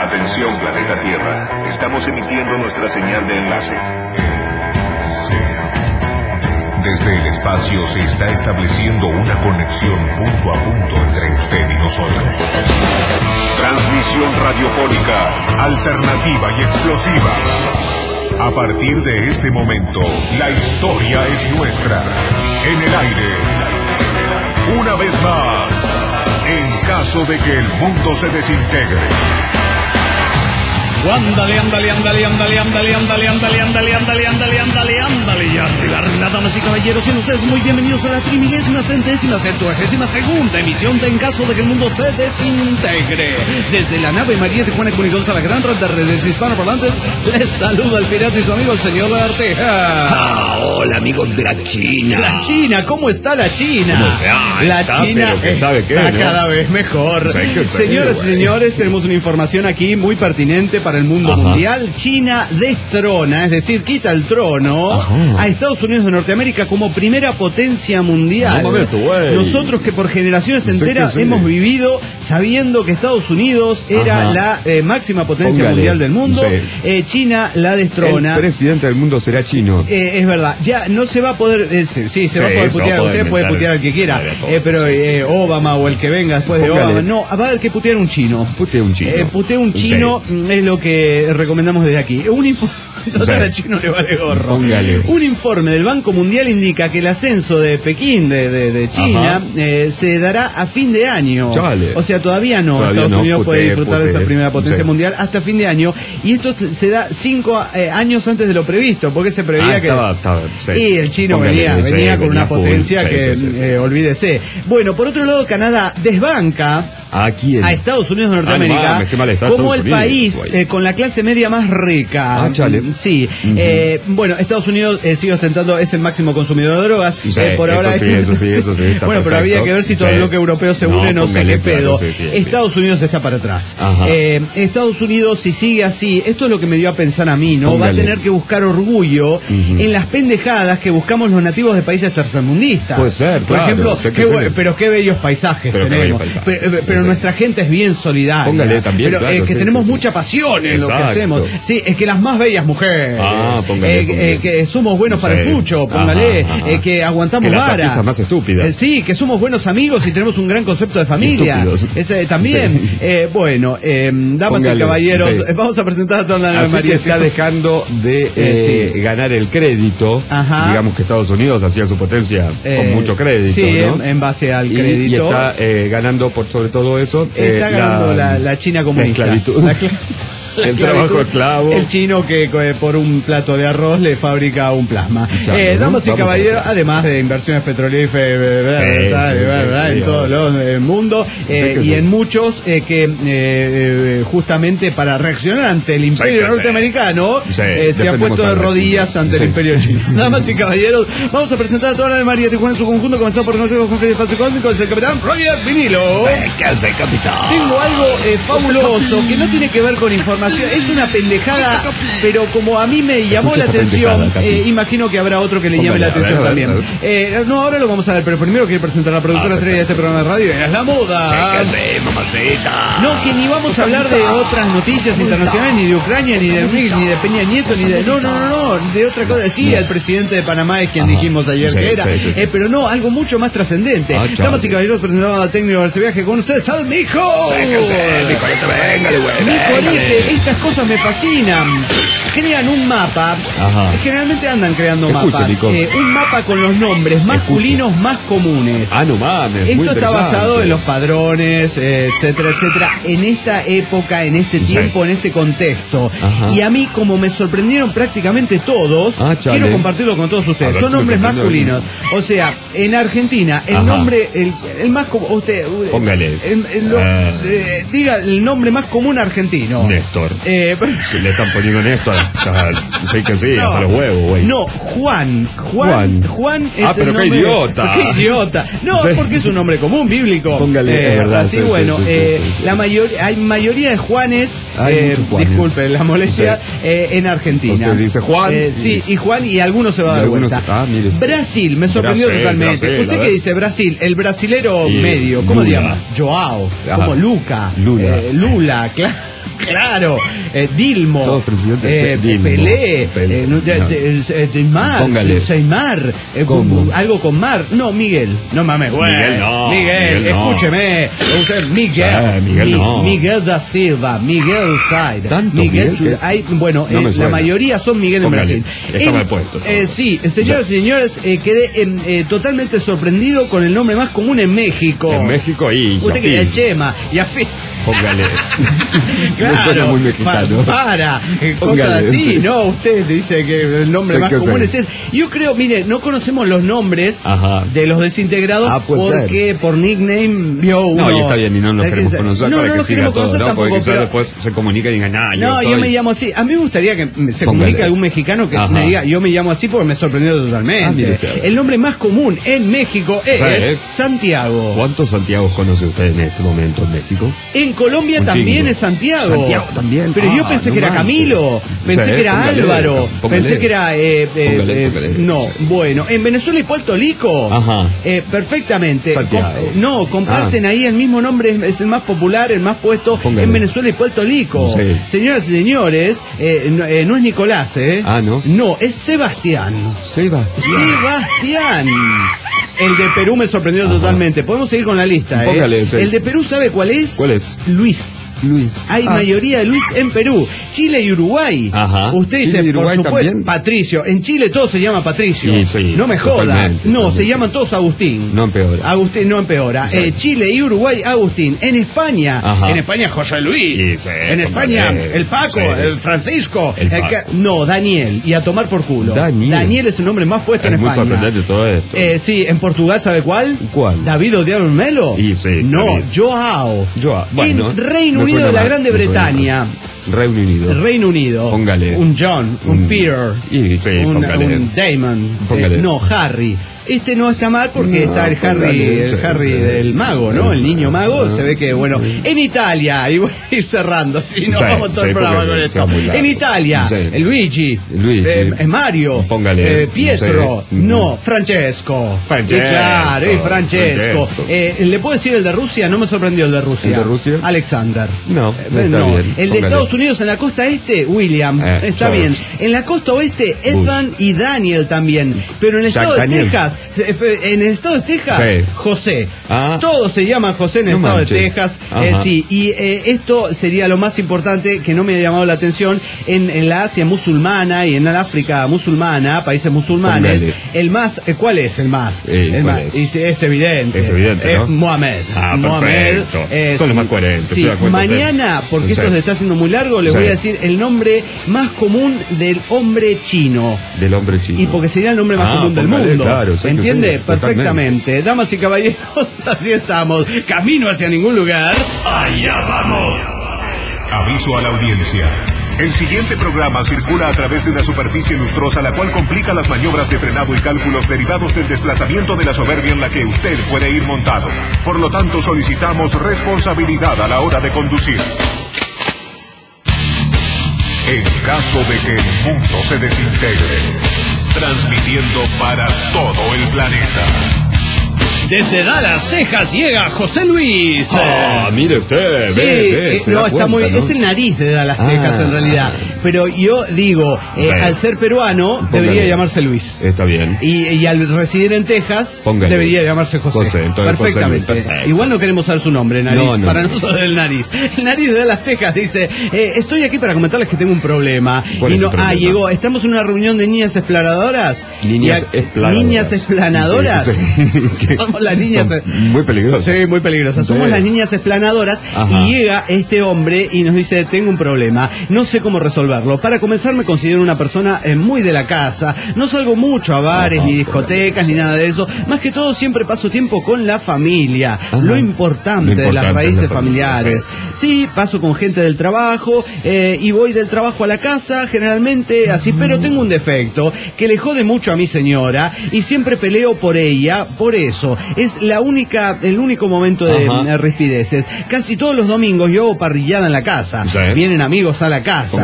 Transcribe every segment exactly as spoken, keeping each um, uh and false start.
Atención, planeta Tierra. Estamos emitiendo nuestra señal de enlace. Desde el espacio se está estableciendo una conexión punto a punto entre usted y nosotros. Transmisión radiofónica alternativa y explosiva. A partir de este momento, la historia es nuestra. En el aire. Una vez más, en caso de que el mundo se desintegre. Ándale, ándale, ándale, ándale, ándale, ándale, ándale, ándale, ándale, ándale, ándale, ándale, y arriba, arriba, damas y caballeros, sean ustedes muy bienvenidos a la trimilésima, centésima, centuagésima segunda emisión de En Caso de que el Mundo se Desintegre. Desde la nave María de Juana Cunigonza, la gran red de redes hispanoparlantes, les saluda el pirata y su amigo el señor Arteja. Ah, hola amigos de la China. La China, ¿cómo está la China? Ah, la está, China pero que sabe qué, está ¿no? cada vez mejor. Pues hay que Señoras y saber, señores, tenemos una información aquí muy pertinente para el mundo Ajá. mundial. China destrona, es decir, quita el trono Ajá. a Estados Unidos de Norteamérica como primera potencia mundial. No mames, güey. Nosotros que por generaciones Sí, enteras que sí. hemos vivido sabiendo que Estados Unidos era Ajá. la eh, máxima potencia Póngale. mundial del mundo, Sí. eh, China la destrona. El presidente del mundo será chino. Eh, es verdad, ya no se va a poder, eh, sí, sí, se Sí, va a poder se va a putear, poder usted puede inventar putear al que quiera, de todo, eh, pero sí, sí. eh, Obama o el que venga después de Póngale. Obama, no, va a haber que putear un chino. Putea un chino. Eh, putea un chino Sí. es lo que recomendamos desde aquí. Un info... Entonces Sí. al chino le vale gorro. Póngale. Un informe del Banco Mundial indica que el ascenso de Pekín, de, de, de China, eh, se dará a fin de año. Chale. O sea, todavía no. Todavía Estados no, Unidos puede putee, disfrutar de putee. esa primera potencia Sí. mundial hasta fin de año. Y esto se da cinco eh, años antes de lo previsto, porque se preveía Ah, que... estaba, estaba, sí. Y el chino Póngale, venía, sí, venía con una full. potencia Sí, que, sí, sí, sí. eh, olvídese. Bueno, por otro lado, Canadá desbanca ¿A quién? a Estados Unidos de Ah, no Norteamérica mames, qué mal está como Estados el Unidos, país güey. eh, con la clase media más rica. Ah, chale. Sí. Ujú. eh, bueno, Estados Unidos eh, sigue ostentando, es el máximo consumidor de drogas. Sí, eh, por eso ahora sí, esto- eso sí, eso sí, está bueno, pero perfecto. habría que ver si todo Sí. el bloque europeo se une, no, No, sé qué póngale, claro, pedo. sí, sí, sí. Estados Unidos está para atrás. Ajá. Eh, Estados Unidos, si sigue así, esto es lo que me dio a pensar a mí, ¿no? Póngale. Va a tener que buscar orgullo Ujú. en las pendejadas que buscamos los nativos de países tercermundistas. Puede ser, Por claro, ejemplo, sé que qué sí. bu- pero qué bellos paisajes Pero qué tenemos. bellos paisajes. Pero, pero Sí. nuestra gente es bien solidaria. Póngale también, Pero claro, eh, que sí, tenemos sí, sí. mucha pasión en lo que Exacto. hacemos. Sí, es que las más bellas mujeres. Ah, póngale, Eh, póngale. eh, que somos buenos para el Sí. fucho, póngale. Ajá, ajá. Eh, que aguantamos Que las vara. artistas más estúpidas. Eh, sí, que somos buenos amigos y tenemos un gran concepto de familia. Estúpidos. Ese, también. Sí. Eh, bueno, eh, damas Póngale, y caballeros, sí. eh, vamos a presentar a toda la Así María. que está dejando de Eh, eh, sí. ganar el crédito. Ajá. Digamos que Estados Unidos hacía su potencia Eh, con mucho crédito, sí, ¿no? en, en base al Y- crédito. Y, está eh, ganando por sobre todo eso. eh, Está ganando la, la China comunista. La esclavitud. La cla- la El esclavitud. trabajo esclavo. El chino que eh, por un plato de arroz le fabrica un plasma. Chano, Eh, ¿no? damas y Vamos caballeros, atrás. además de inversiones petrolíferas ¿verdad? sí, ¿verdad? sí, ¿verdad? en sí, todo obvio. lo- el mundo eh, que y sí. en muchos eh, que eh, eh, justamente para reaccionar ante el imperio que sí. norteamericano Sí, eh, se han defendemos puesto de a la rodillas China. ante Sí. el imperio chino. Damas y caballeros, vamos a presentar a toda la María Tijuana en su conjunto, comenzando por nuestro jefe de espacio cósmico, es el capitán Roger Vinilo. ¿Qué hace, capitán? Tengo algo eh, fabuloso que no tiene que ver con información, es una pendejada, pero como a mí me llamó Escucha la esta atención, pendejada, Capi. eh, imagino que habrá otro que le llame Póngale, la a ver, atención a ver, también. a ver. Eh, no, ahora lo vamos a ver, pero primero quiero presentar a la productora Ah, estrella de este programa de radio, es la moda. ¿Qué hace, mamacita? No, que ni vamos a hablar de otras noticias internacionales, ni de Ucrania, ni de Mix, ni de Peña Nieto, ni de... No, no, no, no, de otra cosa. Sí, el presidente de Panamá es quien Ajá. dijimos ayer Sí, que era, sí, sí, sí. eh, pero no, algo mucho más trascendente. Ah, Damas y chale. caballeros, presentamos al técnico de ese viaje con ustedes, al Mijo. ¿Qué hace, mi colete? Véngale, güey, Mi véngale. colete, estas cosas me fascinan. Crean un mapa. Ajá. Generalmente andan creando Escuche, mapas. Nico. Eh, un mapa con los nombres masculinos más comunes. Ah, no mames. muy Esto está interesante. basado en los padrones, eh, etcétera, etcétera, en esta época, en este Sí. tiempo, en este contexto. Ajá. Y a mí, como me sorprendieron prácticamente todos, Ah, chale. quiero compartirlo con todos A ustedes. ver Son si me nombres sorprende masculinos. O sea, en Argentina, el Ajá. nombre, el, el más común, usted, Póngale. el- el- lo- Ah. eh, diga el nombre más común argentino. Néstor. Eh, Si le están poniendo Néstor, ya, sí que sí, hasta los huevos, güey. No, Juan. Juan. Juan. Juan es Ah, pero el qué nombre- idiota. Qué idiota. No, Sí. porque es un nombre común, bíblico. Póngale, Eh, es verdad, Así, sí, sí, bueno, sí, sí, eh, sí, sí. la mayoría, hay mayoría de Juanes, Hay eh, muchos Juanes. disculpe la molestia, Sí. eh, en Argentina. Usted dice Juan. Eh, sí, y Juan, y algunos se va a Y dar algunos- vuelta. ah, mire. Brasil, me sorprendió Brasil, totalmente. Brasil, ¿Usted a qué ver. dice? Brasil, el brasilero Y medio, ¿cómo se Lula. llama? Joao, Ajá. como Luca, Lula. eh, Lula, claro. Claro, eh, Dilmo, Todos presidentes, eh, Dilmo, Pelé, Pelé, eh, no, de, no. de, de, de Mar, Póngale. Seymar, eh, ¿Cómo? con- algo con Mar. No, Miguel. No mames, güey. Miguel no, Miguel, Miguel no. escúcheme. Usted, Miguel. Sí, Miguel no. Miguel da Silva, Miguel Zaid. ¿Tanto Miguel, Miguel que- hay, bueno, No eh, me la suena. mayoría son Miguel en Póngale. Brasil. Está En- mal puesto. eh, sí, señoras y señores, eh, quedé em, eh, totalmente sorprendido con el nombre más común en México. En México y Usted que el Chema, y Afi. Póngale. Claro, Me suena muy mexicano. Farfara, eh, cosas Póngale, así, sí. ¿no? Usted dice que el nombre Sé más que común sé. es ese. Yo creo, mire, no conocemos los nombres Ajá. de los desintegrados Ah, puede porque por nickname vio uno. No, y está bien, y no nos ¿Sabes queremos qué? conocer no, para no que nos siga queremos todo, conocer ¿no? tampoco, Porque quizás pero- después se comunica y digan, ah, yo No, soy... yo me llamo así. A mí me gustaría que me- se Póngale. comunique algún mexicano que Ajá. me diga, yo me llamo así porque me sorprendió totalmente. Ah, mire usted. El nombre más común en México es ¿Sabe? Santiago. ¿Cuántos Santiagos conoce usted en este momento en México? En Colombia Un también chingo. es Santiago. Santiago también. Pero yo Ah, pensé no que era manches. Camilo, pensé Sí, que era póngale, Álvaro, póngale. pensé que era... eh, eh, Póngale, eh, póngale. no, Sí. bueno, en Venezuela y Puerto Rico, Ajá. eh, perfectamente. Santiago. Com- eh, no, comparten Ah. ahí el mismo nombre, es, es el más popular, el más puesto Póngale. en Venezuela y Puerto Rico. Sí. Señoras y señores, eh, no, eh, no es Nicolás, ¿eh? Ah, ¿no? No, es Sebastián. Sebastián. Sebastián. El de Perú me sorprendió Ajá. totalmente. Podemos seguir con la lista, ¿eh? Póngale, sí. El de Perú, ¿sabe cuál es? ¿Cuál es? Luis. Luis. Hay Ah. mayoría de Luis en Perú. Chile y Uruguay. Ajá. Usted Chile dice, y Uruguay por supuesto, también. Patricio. En Chile todo se llama Patricio. Sí, sí, no me joda. totalmente, No, totalmente. se llaman todos Agustín. No empeora. Agustín no empeora. Exacto. Eh, Chile y Uruguay, Agustín. En España. Ajá. En España, José Luis. Sí, sí, en España, póngale. el Paco, Sí. el Francisco. El el Paco. ca- no, Daniel. Y a tomar por culo. Daniel. es el nombre más puesto Es en muy España. sorprendente todo esto. Eh, sí, en Portugal, ¿sabe cuál? ¿Cuál? David Odiado Melo. Y sí, No, David. Joao. Joao, bueno, en Reino me Unido suena de la mal, Grande me suena Bretaña. mal. Reino Unido. Reino Unido. Póngale. Un John, un, Un- Peter. y sí, un, póngale. un Damon. Póngale. Eh, no, Harry. Este no está mal porque No, está el Harry, póngale, el sí, Harry sí. del mago, ¿no? El niño mago. Ah, Se ve que, bueno, en Italia, y voy a ir cerrando, si no Sí, vamos todo sí, el programa porque con se esto. va muy largo. En Italia, Sí. el Luigi, Luigi. eh, eh, Mario, Póngale, eh, Pietro, sí. no, Francesco. Francesco, Sí, claro, y Francesco. Francesco. Eh, ¿Le puedo decir el de Rusia? No me sorprendió el de Rusia. ¿El de Rusia? Alexander. No, Eh, no está bien. El de Póngale. Estados Unidos en la costa este, William. Eh, está George. bien. En la costa oeste, Ethan y Daniel también. Pero en el Jack estado de Daniel. Texas, eh, en el estado de Texas, Sí. José. Ah. Todos se llaman José en el No estado manches. de Texas. Ajá. Eh, sí, y eh, esto sería lo más importante que no me ha llamado la atención en, en la Asia musulmana y en el África musulmana, países musulmanes. Póngale. El más, eh, ¿cuál es el más? Eh, el ¿cuál más. es? Y sí, es evidente. Es evidente, Eh, ¿no? Mohamed. Ah, Mohamed. perfecto. Son los más coherentes, Sí, se da cuenta usted. mañana, porque Sí. esto se está haciendo muy largo, les Sí. voy a decir el nombre más común del hombre chino. Del hombre chino. Y porque sería el nombre más Ah, común del póngale, mundo. claro, sí que ¿Entiende? sí, totalmente. Perfectamente. Damas y caballeros, así estamos. Camino hacia ningún lugar. Allá vamos. Aviso a la audiencia. El siguiente programa circula a través de una superficie lustrosa la cual complica las maniobras de frenado y cálculos derivados del desplazamiento de la soberbia en la que usted puede ir montado. Por lo tanto, solicitamos responsabilidad a la hora de conducir. En caso de que el mundo se desintegre, transmitiendo para todo el planeta. Desde Dallas, Texas, llega José Luis. Ah, mire usted. Sí, ve, ve, eh, se no, da está cuenta, muy, ¿no? es el nariz de Dallas, Ah. Texas, en realidad. Pero yo digo, eh, Sí. al ser peruano, debería Póngale. llamarse Luis. Está bien. Y, y al residir en Texas, Póngale. debería llamarse José. José, entonces José Perfectamente. Luis, perfecto. Igual no queremos saber su nombre, nariz. No, no. Para nosotros el nariz. El nariz de Dallas, Texas dice, eh, estoy aquí para comentarles que tengo un problema. ¿Cuál Y es no, su problema? ah, llegó, estamos en una reunión de niñas exploradoras. Niñas Y a- explanadoras. Niñas explanadoras. Sí, sí. Que Somos las niñas. son muy peligrosas. Sí, muy peligrosas. Somos Sí. las niñas explanadoras. Ajá. Y llega este hombre y nos dice, tengo un problema, no sé cómo resolverlo. Para comenzar, me considero una persona eh, muy de la casa. No salgo mucho a bares, Ajá. ni discotecas, ni nada de eso. Más que todo, siempre paso tiempo con la familia. Ajá. Lo importante, Lo de las importante raíces es la familia, familiares. sí. Sí, paso con gente del trabajo eh, y voy del trabajo a la casa, generalmente así, pero tengo un defecto que le jode mucho a mi señora y siempre peleo por ella, por eso. Es la única, el único momento de Ajá. eh, rispideces. Casi todos los domingos yo hago parrillada en la casa. Sí. Vienen amigos a la casa. Póngale.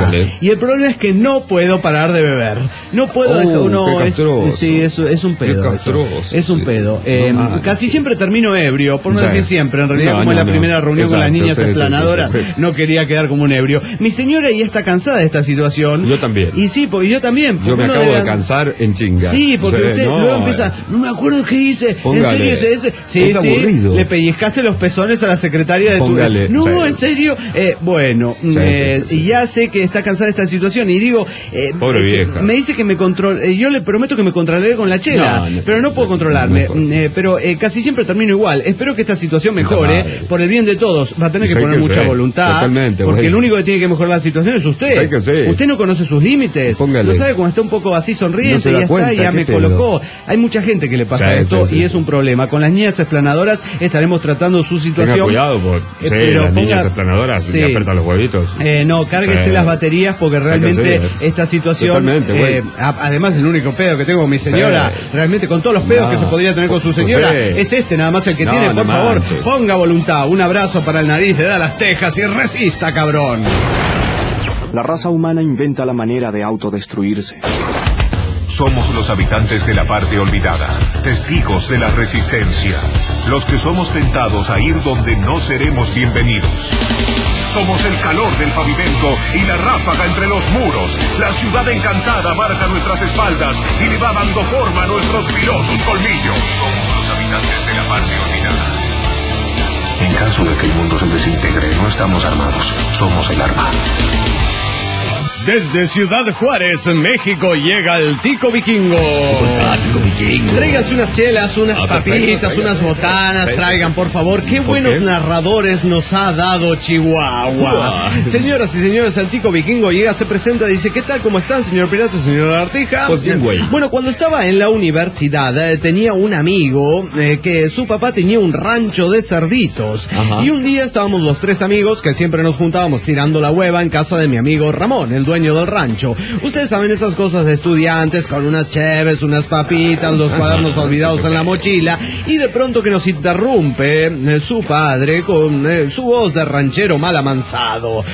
Y el problema es que no puedo parar de beber. No puedo Oh, dejar uno. qué Es, castroso. sí, es, es un pedo. Qué eso. castroso, Es un sí. pedo. Eh, No, casi siempre termino ebrio, por no Sí. decir siempre. En realidad, No, como no, es la no. primera reunión con las Exacto, niñas sí, sí, explanadoras, sí, sí, sí. no quería quedar como un ebrio. Mi señora ya está cansada de esta situación. Yo también. Y sí, porque yo también. Yo me uno acabo debe- de cansar en chinga. Sí, porque Sí, usted no, luego empieza, no me acuerdo qué hice, Póngale. en serio ese, ese, sí, Es sí, aburrido. le pellizcaste los pezones a la secretaria de Póngale, tu... No, sí. en serio, eh, bueno, Sí, eh, sí, sí. y ya sé que está cansada de esta situación y digo, eh, Pobre eh, vieja. me dice que me control, eh, yo le prometo que me controlaré con la chela, No, no, pero no puedo no, controlarme, mejor. eh, pero eh, casi siempre termino igual. Espero que esta situación mejore, madre. por el bien de todos, va a tener que Sí, poner que mucha sí, voluntad, totalmente, porque güey. el único que tiene que mejorar la situación es usted. Sí, que sí. Usted no conoce sus límites, Póngale. no sabe cuando está un poco así sonriente No se y da ya cuenta, está, ya qué me pedo. colocó. Hay mucha gente que le pasa Sí, esto sí, y sí, es sí. un problema. Con las niñas explanadoras estaremos tratando su situación. Tenga cuidado, porque Eh, sí, pero las niñas ponga- explanadoras sí. le apretan los huevitos. Eh, no, cárguese Sí. las baterías porque Sí, realmente que sí, eh. esta situación, Totalmente, güey. eh, a- además del único pedo que tengo con mi señora, Sí. realmente con todos los pedos No, que se podría tener con su pues señora, sí. es este nada más el que No, tiene. no Por favor, manches. ponga voluntad. Un abrazo para el nariz de Dallas, Texas y resista, cabrón. La raza humana inventa la manera de autodestruirse. Somos los habitantes de la parte olvidada, testigos de la resistencia, los que somos tentados a ir donde no seremos bienvenidos. Somos el calor del pavimento y la ráfaga entre los muros. La ciudad encantada marca nuestras espaldas y le va dando forma a nuestros filosos colmillos. Somos los habitantes de la parte olvidada. En caso de que el mundo se desintegre, no estamos armados, somos el arma. Desde Ciudad Juárez, México, llega el Tico Vikingo. Tráiganse unas chelas, unas Ah, perfecto, papitas, traigan. unas botanas, Perfecto. traigan, por favor. Qué ¿Por buenos qué? narradores nos ha dado Chihuahua. Uah. Señoras y señores, el Tico Vikingo llega, se presenta, dice, ¿qué tal? ¿Cómo están, señor pirata, señor Artija? Pues bien, güey. Bueno, cuando estaba en la universidad, eh, tenía un amigo eh, que su papá tenía un rancho de cerditos. Ajá. Y un día estábamos los tres amigos que siempre nos juntábamos tirando la hueva en casa de mi amigo Ramón, el dueño del rancho. Ustedes saben esas cosas de estudiantes con unas cheves, unas papitas, los cuadernos olvidados en la mochila y de pronto que nos interrumpe eh, su padre con eh, su voz de ranchero mal amansado.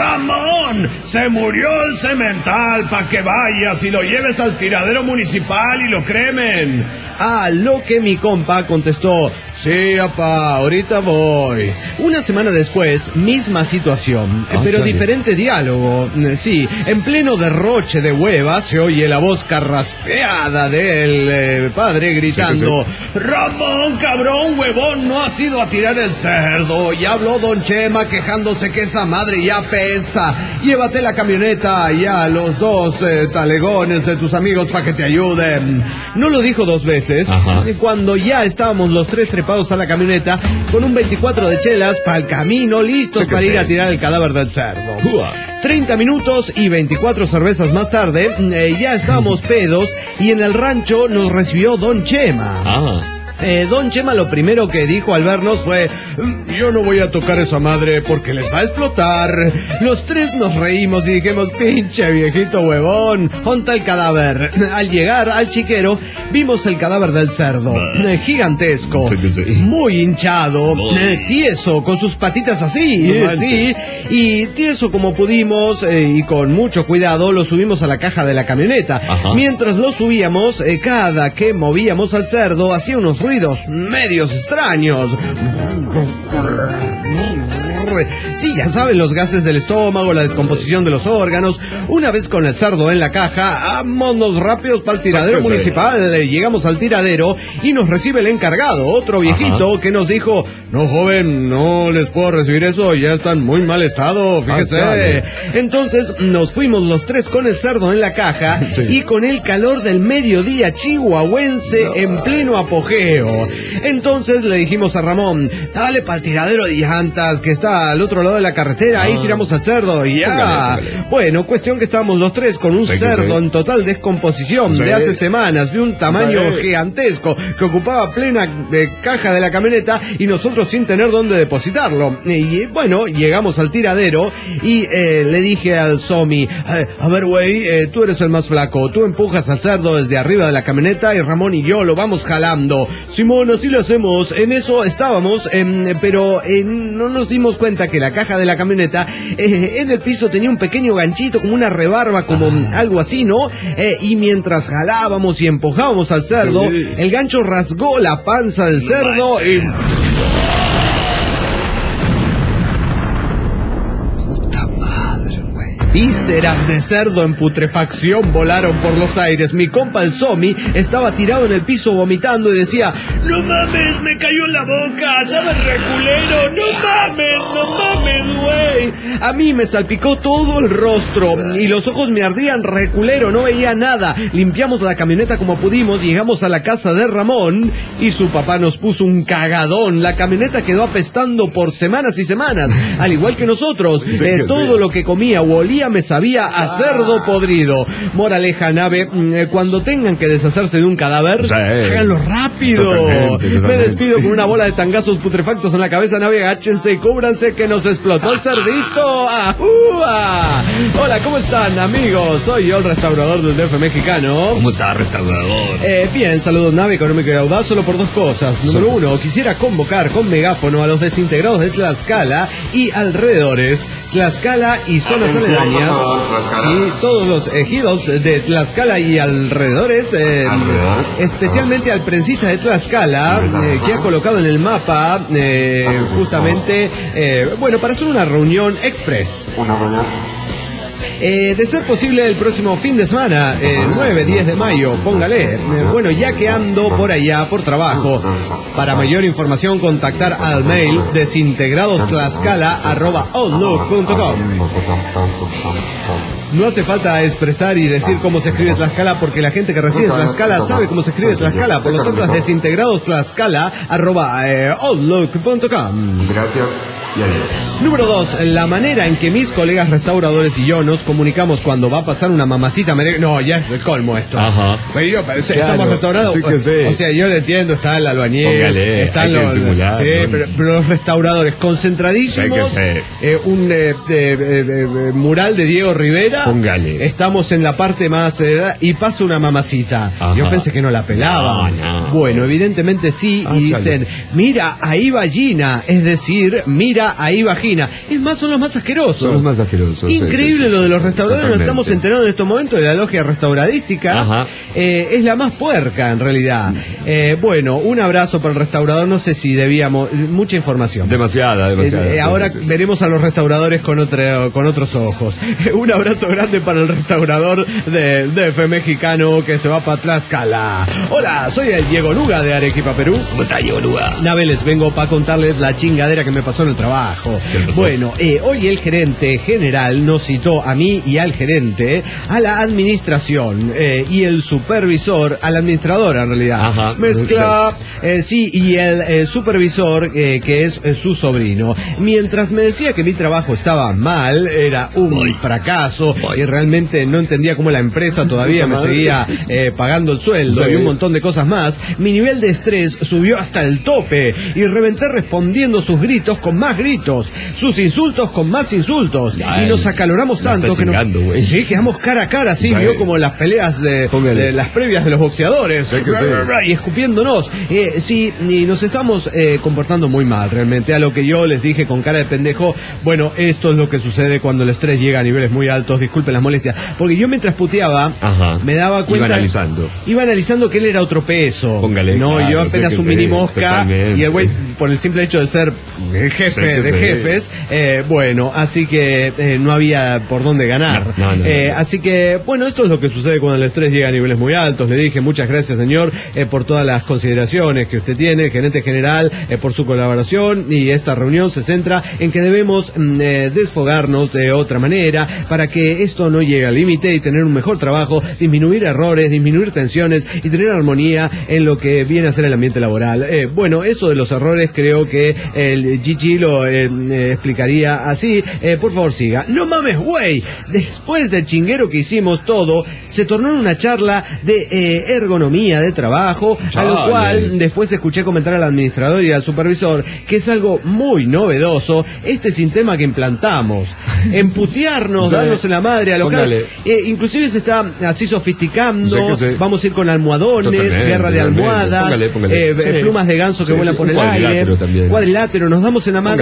Ramón, se murió el cemental para que vayas y lo lleves al tiradero municipal y lo cremen. A lo que mi compa contestó, sí, apá, ahorita voy. Una semana después, misma situación, eh, Ah, pero chale. diferente diálogo. Eh, Sí, en pleno derroche de hueva se oye la voz carraspeada del eh, padre gritando, Ramón, cabrón, huevón, no has ido a tirar el cerdo. Ya habló don Chema quejándose que esa madre ya apesta. Llévate la camioneta y a los dos eh, talegones de tus amigos para que te ayuden. No lo dijo dos veces. Ajá. Cuando ya estábamos los tres trepados a la camioneta con un veinticuatro de chelas para el camino, listos Sí que para ir sí. a tirar el cadáver del cerdo. Uah. treinta minutos y veinticuatro cervezas más tarde, eh, ya estábamos pedos y en el rancho nos recibió Don Chema. Ah. Eh, Don Chema lo primero que dijo al vernos fue, yo no voy a tocar esa madre porque les va a explotar. Los tres nos reímos y dijimos, pinche viejito huevón, ¿onta el cadáver? Al llegar al chiquero, vimos el cadáver del cerdo, eh, gigantesco, Sí que sí. muy hinchado, eh, tieso, con sus patitas así, No eh, manches. sí, y tieso como pudimos eh, y con mucho cuidado lo subimos a la caja de la camioneta. Ajá. Mientras lo subíamos, eh, cada que movíamos al cerdo hacía unos ruidos medios extraños. Sí, ya saben, los gases del estómago, la descomposición de los órganos. Una vez con el cerdo en la caja, vámonos rápidos para el tiradero Sáquese. municipal. Eh, Llegamos al tiradero y nos recibe el encargado, otro viejito Ajá. que nos dijo, no joven, no les puedo recibir eso, ya está en muy mal estado, fíjese. Ah, chale. Entonces nos fuimos los tres con el cerdo en la caja Sí. y con el calor del mediodía chihuahuense en pleno apogeo. Entonces le dijimos a Ramón, dale para el tiradero de llantas que está al otro lado de la carretera, ahí Ah. tiramos al cerdo y ya. Póngale, póngale. Bueno, cuestión que estábamos los tres con un Sí, que cerdo sí. en total descomposición Sí. de hace semanas, de un tamaño Sí. gigantesco que ocupaba plena eh, caja de la camioneta y nosotros sin tener dónde depositarlo. Y eh, bueno, llegamos al tiradero y eh, le dije al Somi, eh, a ver güey, eh, tú eres el más flaco, tú empujas al cerdo desde arriba de la camioneta y Ramón y yo lo vamos jalando. Simón, así lo hacemos. En eso estábamos, em, pero eh, no nos dimos cuenta cuenta que la caja de la camioneta eh, en el piso tenía un pequeño ganchito, como una rebarba, como ah. algo así, ¿no? Eh, y mientras jalábamos y empujábamos al cerdo, sí. el gancho rasgó la panza del cerdo no y... Vísceras de cerdo en putrefacción volaron por los aires. Mi compa el Somi estaba tirado en el piso vomitando y decía: ¡No mames, me cayó en la boca! ¡Sabe reculero! ¡No mames, no mames, güey! A mí me salpicó todo el rostro y los ojos me ardían reculero, no veía nada. Limpiamos la camioneta como pudimos, llegamos a la casa de Ramón y su papá nos puso un cagadón. La camioneta quedó apestando por semanas y semanas, al igual que nosotros. Eh, todo lo que comía o olía me sabía a cerdo podrido. Moraleja, nave, cuando tengan que deshacerse de un cadáver, sí, háganlo rápido. Totalmente, totalmente. Me despido con una bola de tangazos putrefactos en la cabeza, nave, agáchense y cúbranse que nos explotó el cerdito. ¡Ajúa! Hola, ¿cómo están, amigos? Soy yo, el restaurador del D F mexicano. ¿Cómo está, restaurador? Eh, bien, saludos, nave, económico y audaz, solo por dos cosas. Número sí. uno, quisiera convocar con megáfono a los desintegrados de Tlaxcala y alrededores, Tlaxcala y zonas aledañas. Sí, todos los ejidos de Tlaxcala y alrededores, eh, especialmente al prensista de Tlaxcala, eh, que ha colocado en el mapa eh, justamente, eh, bueno, para hacer una reunión express. Una reunión. Eh, de ser posible el próximo fin de semana, eh, nueve, diez de mayo, póngale. Eh, bueno, ya que ando por allá por trabajo, para mayor información contactar al mail desintegradostlaxcala arroba outlook punto com. No hace falta expresar y decir cómo se escribe Tlaxcala, porque la gente que reside en Tlaxcala sabe cómo se escribe Tlaxcala. Por lo tanto, es desintegradostlaxcala arroba outlook punto com. Gracias. Número dos, la manera en que mis colegas restauradores y yo nos comunicamos cuando va a pasar una mamacita merengue. No, ya es el colmo esto. Ajá. Pero yo, pero, claro, estamos restaurados. Sí que sí. O sea, yo le entiendo, está el albañil, Póngale, están los, simular, sí, ¿no? pero, pero los restauradores concentradísimos. Eh, un eh, eh, eh, mural de Diego Rivera. Póngale. Estamos en la parte más eh, y pasa una mamacita. Ajá. Yo pensé que no la pelaban. No, no. Bueno, evidentemente sí, Ah, y dicen, chale. mira, ahí va Gina, es decir, mira, ahí va Gina. Es más, son los más asquerosos. Son los más asquerosos. Increíble sí, sí, sí. lo de los restauradores. Nos Totalmente. estamos enterando en estos momentos de la logia restauradística. Eh, es la más puerca, en realidad. Eh, bueno, un abrazo para el restaurador. No sé si debíamos... Mucha información. Demasiada, demasiada. Eh, eh, sí, ahora sí, sí. veremos a los restauradores con, otro, con otros ojos. Un abrazo grande para el restaurador del D F mexicano que se va para Tlaxcala. Hola, soy el Diego Luga de Arequipa, Perú. ¿Cómo está, Diego Luga? Nave, les vengo para contarles la chingadera que me pasó en el trabajo. Bueno, eh, hoy el gerente general nos citó a mí y al gerente a la administración eh, y el supervisor, al administrador en realidad. Ajá. Mezcla, eh, sí, y el eh, supervisor eh, que es eh, su sobrino. Mientras me decía que mi trabajo estaba mal, era un Uy. fracaso Uy. y realmente no entendía cómo la empresa todavía me seguía eh, pagando el sueldo sí. y un montón de cosas más, mi nivel de estrés subió hasta el tope y reventé respondiendo sus gritos con más gritos, sus insultos con más insultos. Ay, y nos acaloramos tanto que chingando, nos, sí, quedamos cara a cara, así, vio como las peleas de, de las previas de los boxeadores, sí, que sí. y escupiéndonos. Eh, sí, y nos estamos eh, comportando muy mal, realmente. A lo que yo les dije con cara de pendejo, bueno, esto es lo que sucede cuando el estrés llega a niveles muy altos, disculpen las molestias. Porque yo mientras puteaba, Ajá. me daba cuenta... Iba analizando. Iba analizando que él era otro peso. Póngale. No, claro, yo apenas un mini mosca, y el güey, por el simple hecho de ser el jefe de sí. jefes, eh, bueno, así que eh, no había por dónde ganar. No, no, no, eh, no. Así que, bueno, esto es lo que sucede cuando el estrés llega a niveles muy altos. Le dije, muchas gracias, señor, eh, por todas las consideraciones que usted tiene, gerente general, eh, por su colaboración, y esta reunión se centra en que debemos mm, eh, desfogarnos de otra manera para que esto no llegue al límite y tener un mejor trabajo, disminuir errores, disminuir tensiones y tener armonía en lo que viene a ser el ambiente laboral. Eh, bueno, eso de los errores creo que el Gigi lo eh, eh, explicaría así. Eh, por favor, siga. No mames, güey. Después del chinguero que hicimos todo, se tornó en una charla de eh, ergonomía de trabajo, Chale. A lo cual después escuché comentar al administrador y al supervisor que es algo muy novedoso este sistema que implantamos. Emputearnos, darnos en la madre a lo que eh, inclusive se está así sofisticando. Sí, vamos a ir con almohadones, totalmente, guerra de almohadas, póngale, póngale. Eh, sí. plumas de ganso que sí, vuelan sí, por el aire, también. Cuadrilátero, nos damos en la madre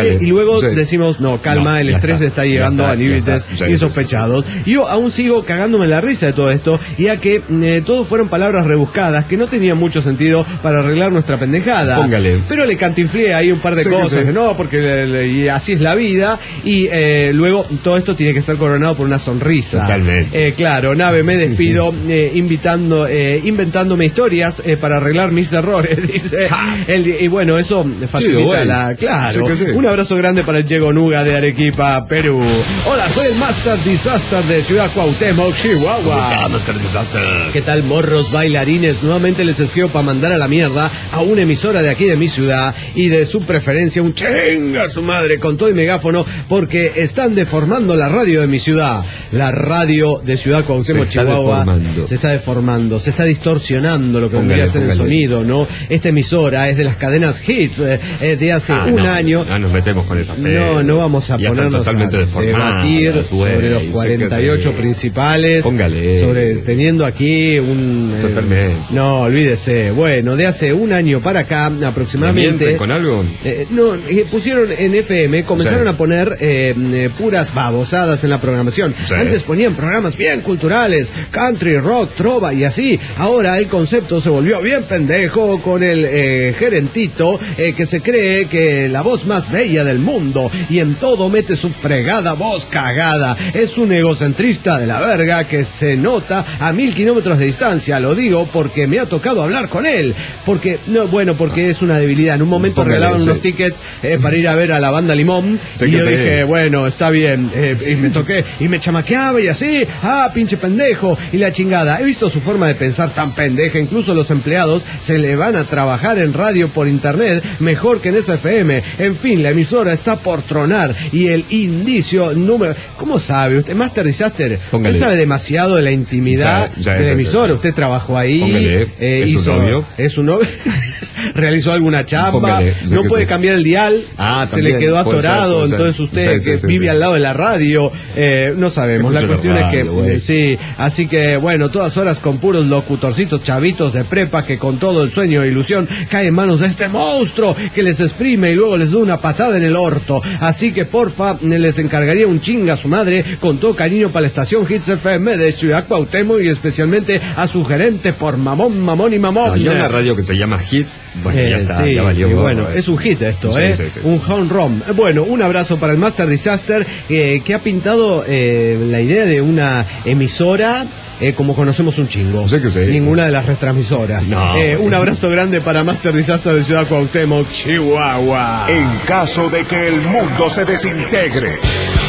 y luego Sí. decimos, no, calma, No, el ya estrés está, está ya llegando está, a ya límites está. Sí, insospechados. Yo aún sigo cagándome la risa de todo esto, ya que eh, todo fueron palabras rebuscadas que no tenían mucho sentido para arreglar nuestra pendejada. Póngale. Pero le cantinflé ahí un par de Sí, que cosas, sí. que no, porque le- le- y así es la vida, y eh, luego todo esto tiene que ser coronado por una sonrisa. Totalmente. Eh, claro, Nave, me despido eh, invitando, eh, inventándome historias eh, para arreglar mis errores, dice. El- y bueno, eso facilita bueno. la... Claro. Sí que sí. Un abrazo grande para el Diego Nuga de Arequipa, Perú. Hola, soy el Master Disaster de Ciudad Cuauhtémoc, Chihuahua. ¿Qué tal, morros bailarines? Nuevamente les escribo para mandar a la mierda a una emisora de aquí de mi ciudad y de su preferencia un chinga su madre con todo y megáfono porque están deformando la radio de mi ciudad. La radio de Ciudad Cuauhtémoc, Se está Chihuahua deformando. se está deformando, se está distorsionando lo que Póngale, vendría a ser el póngale. sonido, ¿no? Esta emisora es de las cadenas Hits eh, eh, de hace Ah, un no, año. No nos metemos con esas No, no vamos a Ya están ponernos totalmente a deformadas, debatir güey, sobre los sé que cuarenta y ocho sí. principales. Póngale. Sobre teniendo aquí un... eh, Totalmente. no, olvídese. Bueno, de hace un año para acá ¿Me aproximadamente... mienten con algo? Eh, no, eh, pusieron en F M, comenzaron Sí. a poner eh, eh, puras babosadas en la programación. Sí. Antes ponían programas bien culturales, country, rock, trova y así. Ahora el concepto se volvió bien pendejo con el eh, gerentito eh, que se cree que la voz más bella del mundo y en todo mete su fregada voz cagada. Es un egocentrista de la verga que se nota a mil kilómetros de distancia. Lo digo porque me ha tocado hablar con él. Porque, no, bueno, porque es una debilidad. En un momento Póngale, regalaban sí. unos tickets eh, para ir a ver a la banda Limón. Sí y que yo sí. dije, bueno, está bien. Eh, y me toqué, y me chamaqueaba y así. Ah, pinche pendejo. Y la chingada. He visto su forma de pensar tan pendeja. Incluso los empleados se le van a trabajar en radio por internet mejor que en esa F M. En fin, la emisora está por tronar. Y el indicio número... ¿Cómo sabe usted? Master Disaster. Póngale. Usted sabe demasiado de la intimidad Ya, ya, de la ya, emisora. ya. Usted trabajó ahí. Póngale. eh, ¿Es su hizo- novio? ¿Es su novio? ¿Realizó alguna chamba? Póngale, sé No que puede sí. cambiar el dial. Ah, se también, le quedó puede ser, atorado. puede ser. Entonces usted Sí, sí, que sí, vive sí. al lado de la radio, eh, no sabemos. La Escucho la cuestión es radio, que, güey. eh, sí, así que bueno, todas horas con puros locutorcitos chavitos de prepa que con todo el sueño e ilusión caen en manos de este monstruo que les exprime y luego les da una patada en el orto. Así que porfa, les encargaría un chinga a su madre con todo cariño para la estación Hits F M de Ciudad Cuauhtémoc y especialmente a su gerente por mamón, mamón y mamón. No, hay una radio que se llama Hit. Bueno, ya Eh, está, sí, ya valió. y gorro, bueno, eh. es un hit esto, Sí, ¿eh? sí, sí, sí. Un home run. Bueno, un abrazo para el Master Disaster eh, que ha pintado eh, la idea de una emisora eh, como conocemos un chingo. Sí que sí. Ninguna de las retransmisoras. No. Eh, un abrazo grande para Master Disaster de Ciudad Cuauhtémoc, Chihuahua. En caso de que el mundo se desintegre.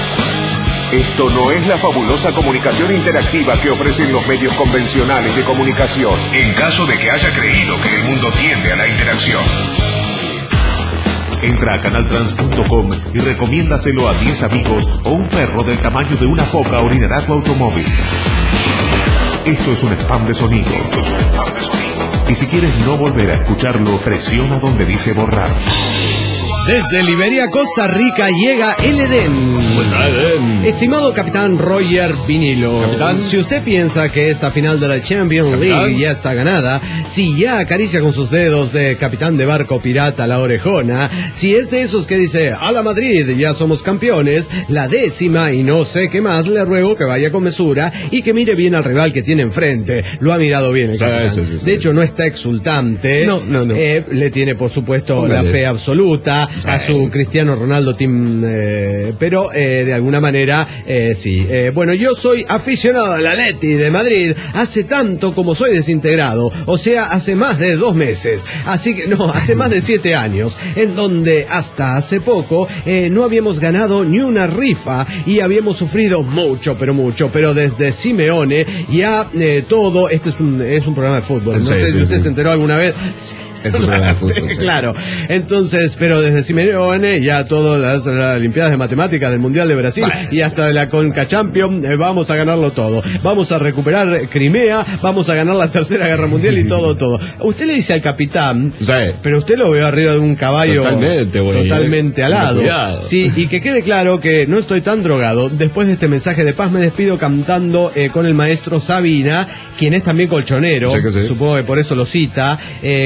Esto no es la fabulosa comunicación interactiva que ofrecen los medios convencionales de comunicación. En caso de que haya creído que el mundo tiende a la interacción. Entra a canaltrans punto com y recomiéndaselo a diez amigos o un perro del tamaño de una foca orinará tu automóvil. Esto es un spam de sonido. Esto es un spam de sonido. Y si quieres no volver a escucharlo, presiona donde dice borrar. Desde Liberia, Costa Rica, llega el Edén. Estimado capitán Roger Vinilo, Capitán. si usted piensa que esta final de la Champions Capitán. League ya está ganada, si ya acaricia con sus dedos de capitán de barco pirata la orejona, si es de esos que dice, a la Madrid, ya somos campeones, la décima y no sé qué más, le ruego que vaya con mesura y que mire bien al rival que tiene enfrente. Lo ha mirado bien el Sí, capitán. sí, sí, sí. De hecho, no está exultante. No, no, no. Eh, le tiene, por supuesto, Póngale. la fe absoluta a su Cristiano Ronaldo team, eh, pero eh, de alguna manera eh, sí. Eh, bueno, yo soy aficionado al Atleti de Madrid hace tanto como soy desintegrado, o sea, hace más de dos meses, así que no, hace más de siete años, en donde hasta hace poco eh, no habíamos ganado ni una rifa y habíamos sufrido mucho, pero mucho, pero desde Simeone ya eh, todo, este es un, es un programa de fútbol, no Sí, sé sí, si usted sí. se enteró alguna vez. Es un programa de fútbol, sí. Claro, entonces, pero desde Simeone ya todas las, las Olimpiadas de Matemáticas del Mundial de Brasil Bueno. y hasta de la Conca Champions, eh, vamos a ganarlo todo. Vamos a recuperar Crimea, vamos a ganar la Tercera Guerra Mundial y todo, todo. Usted le dice al capitán, Sí. pero usted lo ve arriba de un caballo Totalmente, güey. totalmente Eh, alado. cuidado. Sí, y que quede claro que no estoy tan drogado. Después de este mensaje de paz me despido cantando eh, con el maestro Sabina, quien es también colchonero, Sí que sí. supongo que por eso lo cita, eh, con dinero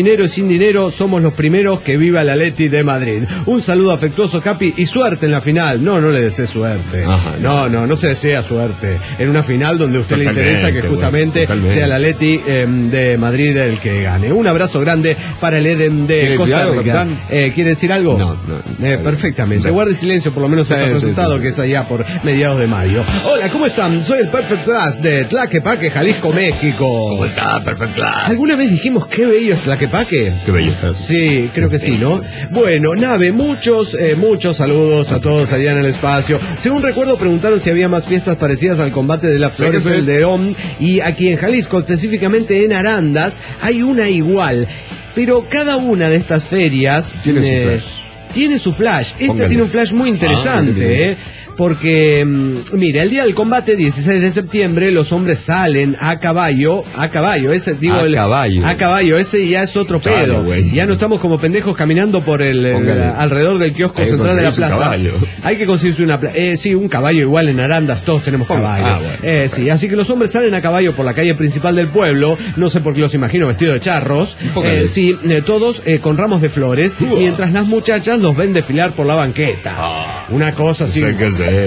dinero y sin dinero somos los primeros que viva el Atleti de Madrid. Un saludo afectuoso, Capi, y suerte en la final. No, no le desee suerte. Ajá, no, no, no se desea suerte. En una final donde a usted totalmente, le interesa que justamente bueno, sea el Atleti eh, de Madrid el que gane. Un abrazo grande para el Eden de Costa Rica. Eh, ¿Quiere decir algo? No, no. Eh, perfectamente. No. Guarde silencio, por lo menos hasta el resultado, sí, sí, que es allá por mediados de mayo. Hola, ¿cómo están? Soy el Perfect Class de Tlaquepaque, Jalisco, México. ¿Cómo está, Perfect Class? ¿Alguna vez dijimos qué bello es Tlaquepaque? Qué bello está. Sí, creo que sí, ¿no? Bueno, Nave, muchos, eh, muchos saludos a todos allá en el espacio. Según recuerdo, preguntaron si había más fiestas parecidas al combate de las flores del Derón, y aquí en Jalisco, específicamente en Arandas, hay una igual. Pero cada una de estas ferias tiene eh, su flash. Tiene su flash. Esta Póngale. tiene un flash muy interesante, ah, ¿eh? Porque, mira, el día del combate, dieciséis de septiembre, los hombres salen a caballo, a caballo, ese, digo, a el, caballo. A caballo, ese ya es otro Chale, pedo. Wey. Ya no estamos como pendejos caminando por el, el alrededor del kiosco Hay central de la plaza. Hay que conseguirse una plaza. Eh, sí, un caballo igual en Arandas, todos tenemos caballo. Ah, bueno, eh, bueno. Sí, así que los hombres salen a caballo por la calle principal del pueblo, no sé por qué los imagino vestidos de charros. Eh, sí, eh, todos eh, con ramos de flores, uh. mientras las muchachas los ven desfilar por la banqueta. Ah, una cosa así. Sé que sé.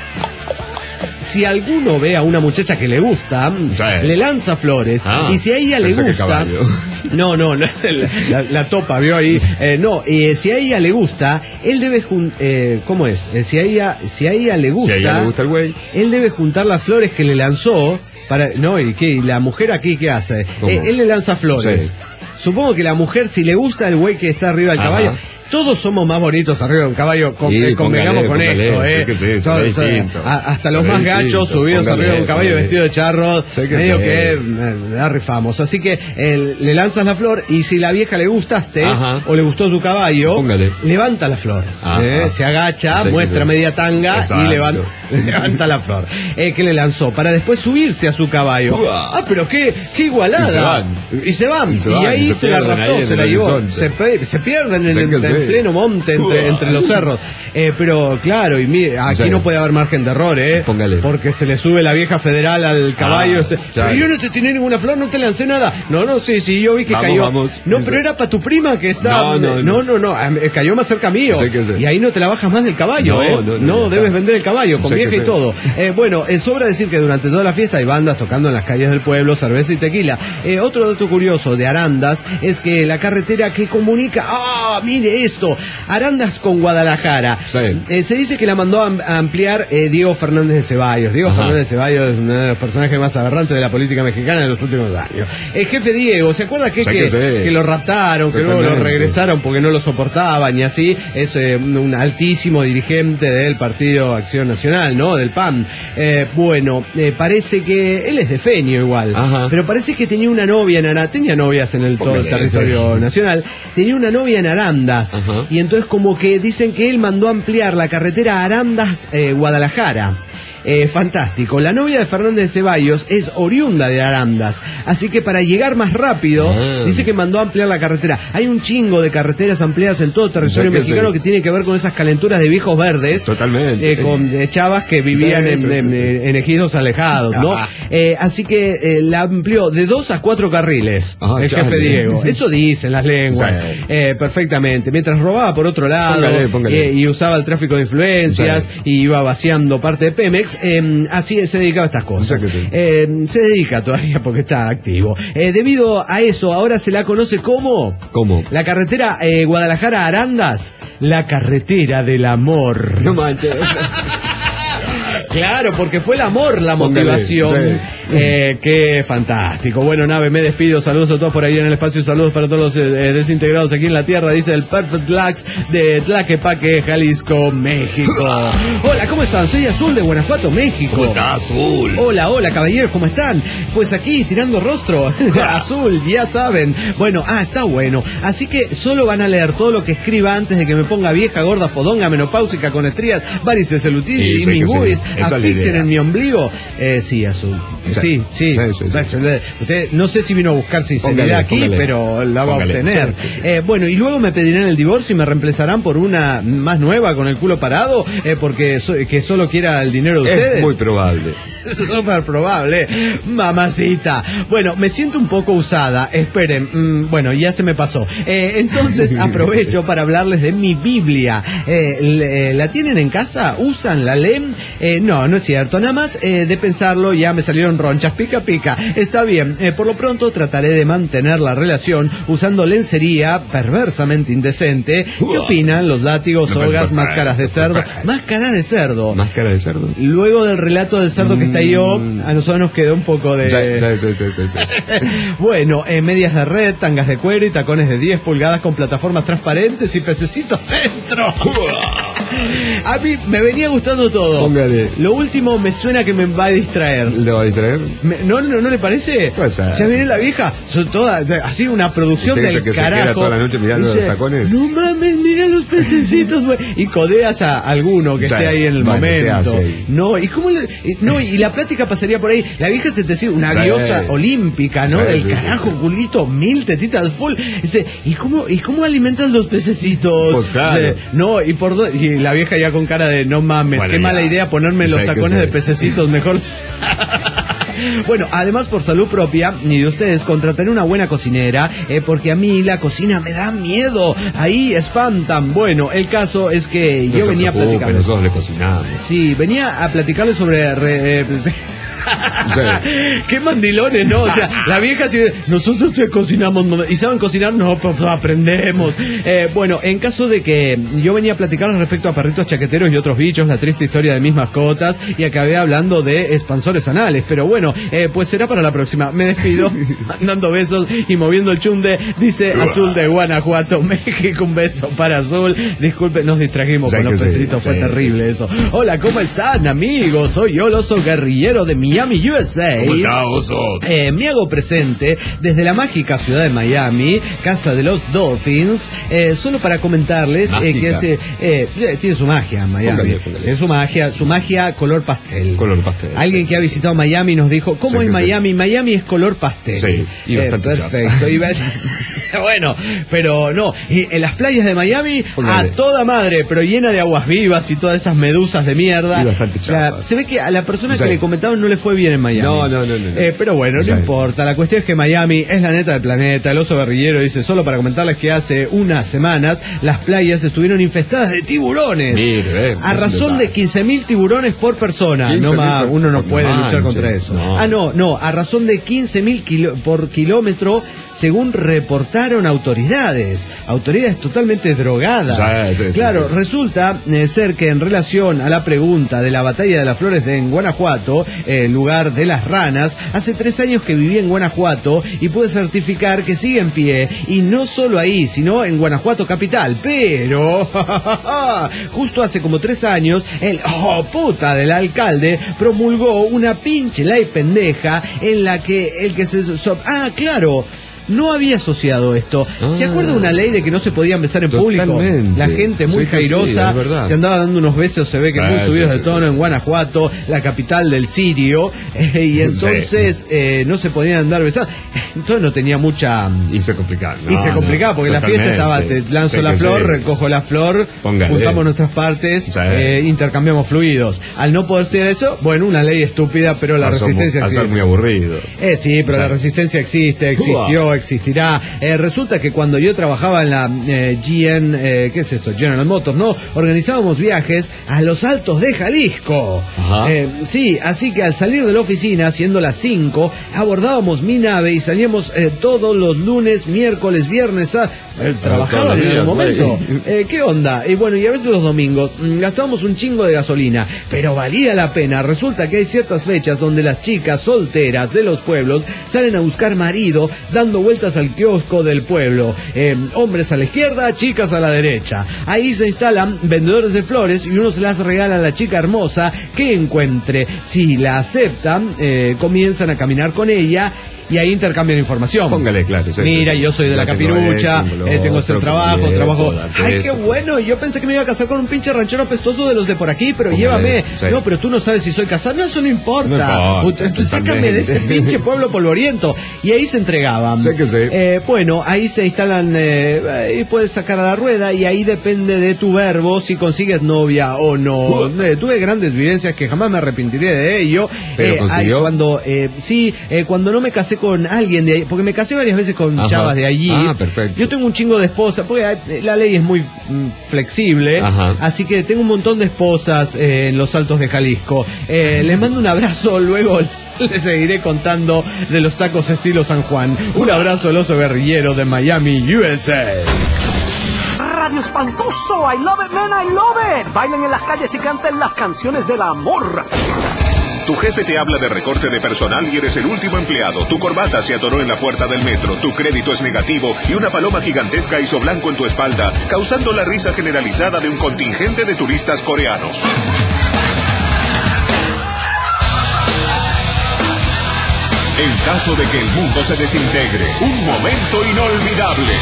Si alguno ve a una muchacha que le gusta, sí. le lanza flores, ah, y si a ella le gusta, no, no, no la, la topa, vio ahí, eh, no, eh, si a ella le gusta, él debe jun eh, ¿cómo es? Eh, si a ella, si a ella le gusta, si a ella le gusta el güey, él debe juntar las flores que le lanzó para, no, y qué, la mujer aquí qué hace, eh, él le lanza flores. Sí. Supongo que la mujer, si le gusta el güey que está arriba del Ajá. caballo, todos somos más bonitos arriba de un caballo, con, sí, eh, convengamos con póngale, esto, ¿eh? Sí, sí, so, so, a, hasta los más gachos subidos póngale, arriba de un caballo póngale. vestido de charro, sí que medio sí. que eh, la rifamos. Así que eh, le lanzas la flor y si la vieja le gustaste Ajá. o le gustó tu caballo, póngale. levanta la flor. Eh, se agacha, sí, muestra sí. media tanga Exacto. y levanta, levanta la flor. Eh, que le lanzó para después subirse a su caballo. Uah. Ah, pero qué, qué igualada. Y se van. Y se van. Y, se van, y ahí y se, se la raptó, se la llevó. Se, se pierden en el en pleno monte entre, entre los cerros, eh, pero claro, y mire, aquí no puede haber margen de error, eh, Póngale. porque se le sube la vieja federal al caballo. Ah, este, pero yo no te tiré ninguna flor, no te lancé nada. No, no, sí, sí, yo vi que vamos, cayó. Vamos. No, pero era para tu prima que está. No, no, no, no, no, no cayó más cerca mío. Sí sí. Y ahí no te la bajas más del caballo, no, eh. No, no, no, no debes vender el caballo con sí vieja y sí. todo. Eh, bueno, eh, sobra decir que durante toda la fiesta hay bandas tocando en las calles del pueblo, cerveza y tequila. Eh, otro dato curioso de Arandas es que la carretera que comunica, ah, mire esto, Arandas con Guadalajara. Sí. Eh, se dice que la mandó a ampliar eh, Diego Fernández de Ceballos. Diego Ajá. Fernández de Ceballos es uno de los personajes más aberrantes de la política mexicana de los últimos años. El jefe Diego, ¿se acuerda que, que, que, que lo raptaron, que luego lo regresaron porque no lo soportaban y así? Es eh, un altísimo dirigente del Partido Acción Nacional, ¿no? Del P A N. Eh, bueno, eh, parece que él es de Feño igual, Ajá. pero parece que tenía una novia en Arandas, tenía novias en el todo el territorio nacional, tenía una novia en Arandas Ajá. y entonces como que dicen que él mandó ampliar la carretera Arandas-Guadalajara. Eh, Eh, fantástico. La novia de Fernández de Ceballos es oriunda de Arandas, así que para llegar más rápido, ah. dice que mandó a ampliar la carretera. Hay un chingo de carreteras ampliadas en todo el territorio o sea, que mexicano sí. que tiene que ver con esas calenturas de viejos verdes. Totalmente. Eh, con eh, chavas que vivían sí, en, sí, en, sí. en, en ejidos alejados, ¿no? Ah. Eh, así que eh, la amplió de dos a cuatro carriles ah, el chale. jefe Diego. Eso dicen las lenguas. Sí. Eh, perfectamente. Mientras robaba por otro lado póngale, póngale. Eh, y usaba el tráfico de influencias sí. y iba vaciando parte de Pemex. Eh, así se dedicaba a estas cosas. Sí. Eh, se dedica todavía porque está activo. Eh, debido a eso, ahora se la conoce como... ¿Cómo? La carretera eh, Guadalajara-Arandas, la carretera del amor. No manches. Claro, porque fue el amor la motivación. Póngale, sí. eh, qué fantástico. Bueno, Nave, me despido. Saludos a todos por ahí en el espacio. Saludos para todos los eh, desintegrados aquí en la tierra. Dice el Perfect Lax de Tlaquepaque, Jalisco, México. Hola, ¿cómo están? Soy Azul de Guanajuato, México. ¿Cómo está, Azul? Hola, hola, caballeros, ¿cómo están? Pues aquí, tirando rostro. Azul, ya saben. Bueno, ah, está bueno. Así que solo van a leer todo lo que escriba antes de que me ponga vieja, gorda, fodonga, menopáusica, con estrías, varices, celulitis y mingüis. Esa asfixien en mi ombligo. Eh, sí, Azul. Sí, sí. sí. sí, sí, sí. Usted, no sé si vino a buscar sinceridad aquí, póngale, pero la va póngale, a obtener. sí, sí. Eh, bueno, y luego me pedirán el divorcio y me reemplazarán por una más nueva con el culo parado, eh, porque so, que solo quiera el dinero de ustedes. Es muy probable. Es súper probable, mamacita. Bueno, me siento un poco usada. Esperen, mm, bueno, ya se me pasó. Eh, entonces aprovecho para hablarles de mi Biblia. Eh, le, ¿La tienen en casa? ¿Usan? ¿La leen? Eh, no, no es cierto. Nada más eh, de pensarlo ya me salieron ronchas. Pica, pica. Está bien. Eh, por lo pronto trataré de mantener la relación usando lencería perversamente indecente. ¿Qué opinan los látigos, sogas, máscaras de cerdo? Máscara de cerdo. Máscara de cerdo. Luego del relato del cerdo que está ahí yo, a nosotros nos quedó un poco de... Sí, sí, sí, sí, sí. Bueno, eh, medias de red, tangas de cuero y tacones de diez pulgadas con plataformas transparentes y pececitos dentro. A mí me venía gustando todo. Póngale. Lo último me suena que me va a distraer. ¿Le va a distraer? Me, ¿no, no, ¿No le parece? Puede ser. Ya viene la vieja, son toda, así una producción ¿Usted del dice que carajo. se queda toda la noche mirando Dice, los tacones? no mames, mira los pececitos, güey. Y codeas a alguno que Sí, esté ahí en el bueno, te momento. hace ahí. No, y cómo le, y- no, y la plática pasaría por ahí. La vieja se te decía una Sí. diosa olímpica, ¿no? Sí, Del sí, carajo, sí. culito, mil tetitas full. Dice, ¿y cómo, y cómo alimentan los pececitos? Pues claro. Dice, no, y por do- y la vieja ya con cara de no mames, Bueno, qué ya. mala idea ponerme los Sí, que tacones sí. de pececitos, mejor. Bueno, además por salud propia ni de ustedes contrataré una buena cocinera, eh, porque a mí la cocina me da miedo, ahí espantan. Bueno, el caso es que No yo se venía a preocupe, platicar. nosotros le cocinamos. Sí, venía a platicarle sobre... re- eh, Sí. Qué mandilones, ¿no? O sea, la vieja si nosotros te cocinamos no- y saben cocinar, no, pues aprendemos. Eh, bueno, en caso de que yo venía a platicarles respecto a perritos chaqueteros y otros bichos, la triste historia de mis mascotas, y acabé hablando de expansores anales, pero bueno, eh, pues será para la próxima. Me despido, mandando besos y moviendo el chunde, dice Azul de Guanajuato, México, un beso para Azul. Disculpe, nos distrajimos Sí, con los que sí, peceritos, fue sí, terrible eso. Hola, ¿cómo están, amigos? Soy yo, el oso guerrillero de Miami, U S A. ¿Cómo está, oso? Eh, me hago presente desde la mágica ciudad de Miami, casa de los Dolphins, eh, solo para comentarles eh, Mágica. que ese, eh, eh, tiene su magia Miami. Póngale, póngale. Es su magia, su magia color pastel. Color pastel. Alguien que ha visitado Miami nos dijo, ¿cómo Sí, es que sí. Miami? Miami es color pastel. Sí, y bastante perfecto. Y va- bueno, pero no, y en las playas de Miami Póngale. a toda madre, pero llena de aguas vivas y todas esas medusas de mierda. Y bastante La- chafa. se ve que a la persona Sí. que le comentaban no le fue bien en Miami. No, no, no, no, no. Eh, pero bueno, no Sí. importa. La cuestión es que Miami es la neta del planeta. El oso guerrillero dice, solo para comentarles que hace unas semanas las playas estuvieron infestadas de tiburones. Mire, eh, a es razón un de detalle. quince mil tiburones por persona. quince No mil más, por- uno no por- puede no luchar manches, contra eso. no. Ah, no, no, a razón de quince mil kilo, por kilómetro, según reportaron autoridades. Autoridades totalmente drogadas. Sí, sí, sí, claro, sí. resulta eh, ser que en relación a la pregunta de la batalla de las flores de en Guanajuato, eh, lugar de las ranas, hace tres años que viví en Guanajuato y pude certificar que sigue en pie, y no solo ahí, sino en Guanajuato capital, pero justo hace como tres años, el oh puta del alcalde promulgó una pinche ley pendeja en la que el que se... so- ah, claro. No había asociado esto. ¿Se Ah. acuerda una ley de que no se podían besar en público? Totalmente. La gente muy Sí, que sí, jairosa es verdad. se andaba dando unos besos, se ve que Sí, muy sí, subidos sí, de tono sí. en Guanajuato, la capital del Sirio, eh, y entonces eh, no se podían andar besando. Entonces no tenía mucha... Y se complicaba. y se complicaba porque la fiesta estaba, te lanzo Sí, la que flor, sí. recojo la flor, Póngale. juntamos nuestras partes, Sí. eh, intercambiamos fluidos. Al no poder ser eso, bueno, una ley estúpida, pero la A ser mu- resistencia a ser existe. muy aburrido. Eh, sí, pero Sí. la resistencia existe, existió, existirá. Eh, resulta que cuando yo trabajaba en la eh, G M, eh, ¿qué es esto? General Motors, ¿no? Organizábamos viajes a los Altos de Jalisco. Ajá. Eh, sí, así que al salir de la oficina, siendo las cinco, abordábamos mi nave y salíamos eh, todos los lunes, miércoles, viernes, a... Eh, trabajaba todos los en el días, momento. güey. Eh, ¿Qué onda? Y bueno, y a veces los domingos mm, gastábamos un chingo de gasolina, pero valía la pena. Resulta que hay ciertas fechas donde las chicas solteras de los pueblos salen a buscar marido dando vueltas al kiosco del pueblo. Eh, hombres a la izquierda, chicas a la derecha. Ahí se instalan vendedores de flores y uno se las regala a la chica hermosa que encuentre. Si la aceptan, eh, comienzan a caminar con ella. y ahí intercambian información. Póngale, claro. Sí, Mira, sí, sí. yo soy de la Ya tengo capirucha, esto, tengo eh, tengo lo este otro, trabajo, tengo trabajo. esto, Ay, esto. qué bueno, yo pensé que me iba a casar con un pinche ranchero apestoso de los de por aquí, pero Póngale, llévame. sí. No, pero tú no sabes si soy casado. No, eso no importa. No importa, Ut- tú sácame de este pinche pueblo polvoriento. Y ahí se entregaban. Sé que sí. Eh, bueno, ahí se instalan, eh, y puedes sacar a la rueda y ahí depende de tu verbo si consigues novia o no. Eh, tuve grandes vivencias que jamás me arrepentiré de ello. ¿Pero Eh, consiguió? ay, cuando, eh, sí, eh, cuando no me casé con alguien de ahí, porque me casé varias veces con Ajá. chavas de allí. Ah, perfecto. Yo tengo un chingo de esposas, porque eh, la ley es muy mm, flexible, Ajá. así que tengo un montón de esposas eh, en los Altos de Jalisco. Eh, les mando un abrazo, luego les seguiré contando de los tacos estilo San Juan. Un abrazo al oso guerrillero de Miami, U S A. Radio Espantoso, I love it, man, I love it. Bailen en las calles y canten las canciones del amor. Tu jefe te habla de recorte de personal y eres el último empleado. Tu corbata se atoró en la puerta del metro, tu crédito es negativo y una paloma gigantesca hizo blanco en tu espalda, causando la risa generalizada de un contingente de turistas coreanos. En caso de que el mundo se desintegre, un momento inolvidable.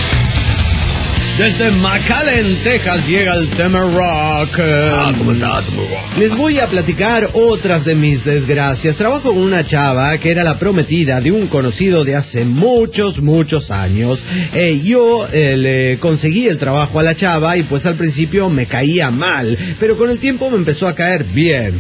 Desde McAllen, Texas, llega el tema rock. Ah, ¿cómo está? ¿Cómo va? Les voy a platicar otras de mis desgracias. Trabajo con una chava que era la prometida de un conocido de hace muchos, muchos años. Eh, yo eh, le conseguí el trabajo a la chava y pues al principio me caía mal, pero con el tiempo me empezó a caer bien.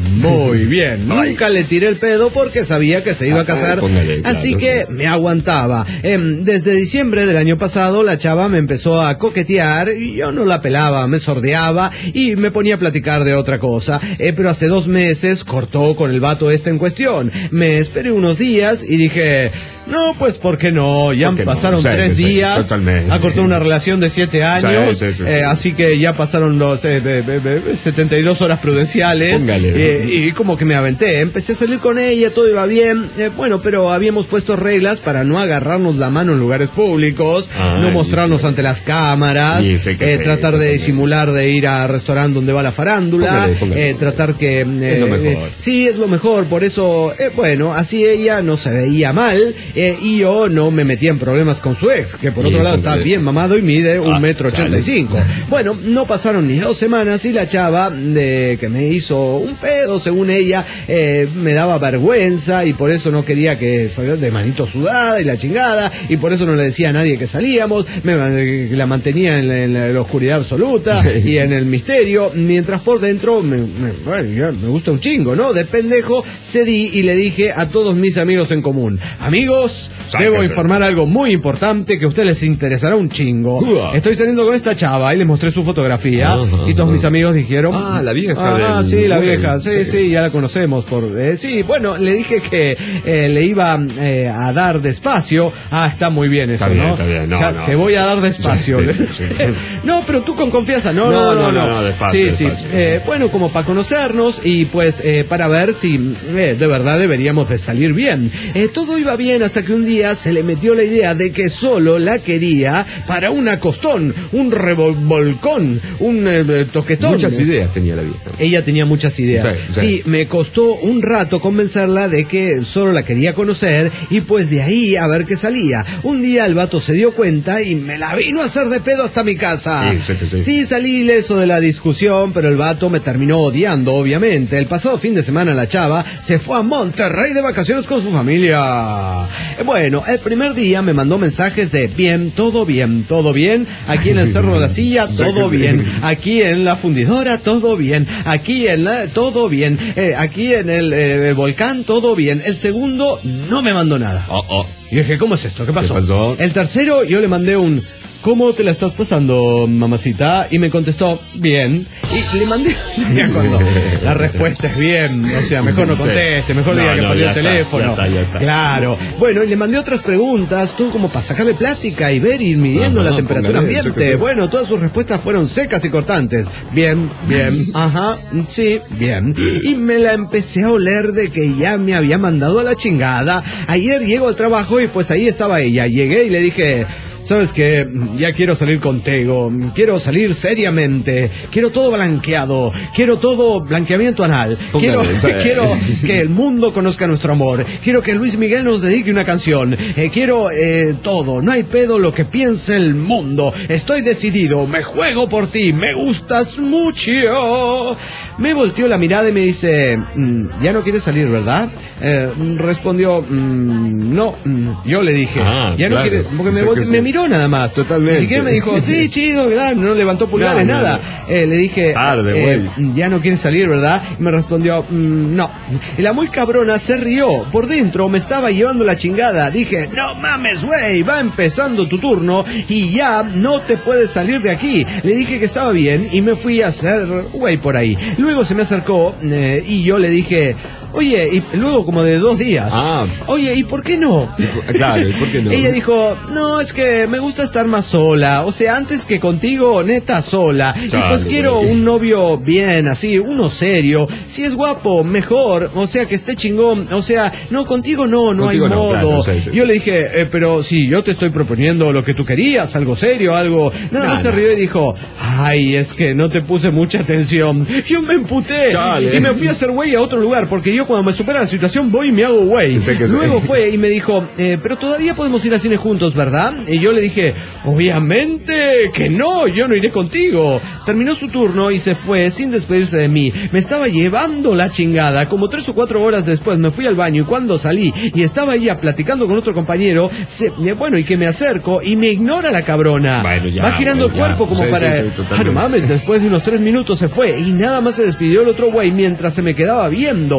Muy bien. Nunca le tiré el pedo porque sabía que se iba a casar, Póngale, claro, así que sí. me aguantaba. Em, desde diciembre del año pasado la chava me empezó a coquetear y yo no la pelaba, me sordeaba y me ponía a platicar de otra cosa, eh, pero hace dos meses cortó con el vato este en cuestión. Me esperé unos días y dije, no, pues ¿por qué no? Ya ¿Por qué no? pasaron Sí, tres sí, días, totalmente. ha cortado una relación de siete años, Sí, sí, sí, eh, sí. así que ya pasaron los eh, be- be- be- setenta y dos horas prudenciales. Póngale. eh, y como que me aventé, empecé a salir con ella, todo iba bien, eh, bueno, pero habíamos puesto reglas para no agarrarnos la mano en lugares públicos, Ay, no mostrarnos sí. ante las cámaras, Sí, sé que eh, sí, tratar de totalmente. disimular de ir a restaurante donde va la farándula, Póngale, póngale. eh, tratar que... eh, Es lo mejor. eh, sí, es lo mejor, por eso, eh, bueno, así ella no se veía mal, eh, y yo no me metía en problemas con su ex, que por Sí, otro lado está póngale. bien mamado y mide un Ah, metro ochenta y cinco. Bueno, no pasaron ni dos semanas y la chava de que me hizo un pedo, según ella, eh, me daba vergüenza y por eso no quería que saliera de manito sudada y la chingada, y por eso no le decía a nadie que salíamos, me eh, la mantenía en la, en la- la oscuridad absoluta Sí. y en el misterio, mientras por dentro me, me, bueno, ya me gusta un chingo, ¿no? De pendejo cedí y le dije a todos mis amigos en común, amigos, Sáquese. debo informar algo muy importante que a ustedes les interesará un chingo. Uah. Estoy saliendo con esta chava y les mostré su fotografía Ajá, y todos ajá. mis amigos dijeron, Ah, la vieja ah, del- sí, la del- vieja, sí, sí, sí. ya la conocemos por, eh, sí, bueno, le dije que eh, le iba eh, a dar despacio. Ah, está muy bien eso, Está bien, ¿no? está bien, no, O sea, no. te voy a dar despacio. Sí, sí, sí, sí. No, pero tú con confianza, no, No, no, no, no, no, no, no, despacio, sí, despacio, sí, eh, sí. bueno, como para conocernos y pues eh, para ver si eh, de verdad deberíamos de salir bien. Eh, todo iba bien hasta que un día se le metió la idea de que solo la quería para un acostón, un revolcón, un eh, toquetón. Muchas ideas tenía la vieja. Ella tenía muchas ideas. Sí, Sí, sí. me costó un rato convencerla de que solo la quería conocer y pues de ahí a ver qué salía. Un día el vato se dio cuenta y me la vino a hacer de pedo hasta mi casa. Sí, sé que sí. Sí, salí ileso de la discusión, pero el vato me terminó odiando, obviamente. El pasado fin de semana la chava se fue a Monterrey de vacaciones con su familia. Eh, Bueno, el primer día me mandó mensajes de bien, todo bien, todo bien. Aquí en el Cerro de la Silla, Sé que todo sí. bien. Aquí en la fundidora, todo bien. Aquí en la, todo bien. Eh, aquí en el, eh, el volcán, todo bien. El segundo no me mandó nada. Oh, oh. Y dije, ¿cómo es esto? ¿Qué pasó? ¿Qué pasó? El tercero yo le mandé un, ¿cómo te la estás pasando, mamacita? Y me contestó, bien. Y le mandé, ya cuando la respuesta es bien, o sea, mejor no conteste, mejor No, diga que no, perdió ya el está, teléfono. ya está, ya está. Claro. Bueno, y le mandé otras preguntas, todo como para sacarle plática y ver, ir midiendo Ajá, la temperatura póngale, sé ambiente. que sí. Bueno, todas sus respuestas fueron secas y cortantes. Bien, bien, ajá, sí, bien. Y me la empecé a oler de que ya me había mandado a la chingada. Ayer llego al trabajo y pues ahí estaba ella. Llegué y le dije, sabes que ya quiero salir contigo, quiero salir seriamente, quiero todo blanqueado, quiero todo blanqueamiento anal, quiero, quiero que el mundo conozca nuestro amor, quiero que Luis Miguel nos dedique una canción, eh, quiero eh, todo, no hay pedo lo que piense el mundo, estoy decidido, me juego por ti, me gustas mucho. Me volteó la mirada y me dice, mm, ya no quieres salir, ¿verdad? Eh, respondió, mm, no. Mm. Yo le dije, ah, ya claro. no quieres, porque me, vol- me miró nada más. Totalmente. Ni siquiera me dijo, sí, chido, ¿verdad? No levantó pulgares, no, no, nada. No. Eh, le dije, tarde, eh, ya no quieres salir, ¿verdad? Y me respondió, mm, no. Y la muy cabrona se rió. Por dentro me estaba llevando la chingada. Dije, no mames, güey, va empezando tu turno y ya no te puedes salir de aquí. Le dije que estaba bien y me fui a hacer güey por ahí. Luego se me acercó eh, y yo le dije, oye, y luego como de dos días, ah. oye, ¿y por qué no? Claro, ¿y por qué no? Ella dijo, no, es que me gusta estar más sola, o sea, antes que contigo, neta, sola. Chale, y pues quiero un novio bien, así, uno serio. Si es guapo, mejor, o sea, que esté chingón, o sea, no, contigo no, no contigo hay no, modo. Claro, sí, sí, yo sí. le dije, eh, pero si yo te estoy proponiendo lo que tú querías, algo serio, algo... Nada más nah, se rió y dijo, ay, es que no te puse mucha atención. Yo me emputé Chale. y me fui a hacer güey a otro lugar, porque yo cuando me supera la situación voy y me hago güey. Luego fue y me dijo, eh, pero todavía podemos ir al cine juntos, ¿verdad? Y yo le dije, obviamente que no, yo no iré contigo. Terminó su turno y se fue sin despedirse de mí. Me estaba llevando la chingada. Como tres o cuatro horas después me fui al baño y cuando salí y estaba ella platicando con otro compañero, se, bueno, y que me acerco y me ignora la cabrona. Bueno, ya, Va girando bueno, el cuerpo ya. como sí, para... Sí, sí, ah, no mames, después de unos tres minutos se fue y nada más se despidió el otro güey mientras se me quedaba viendo.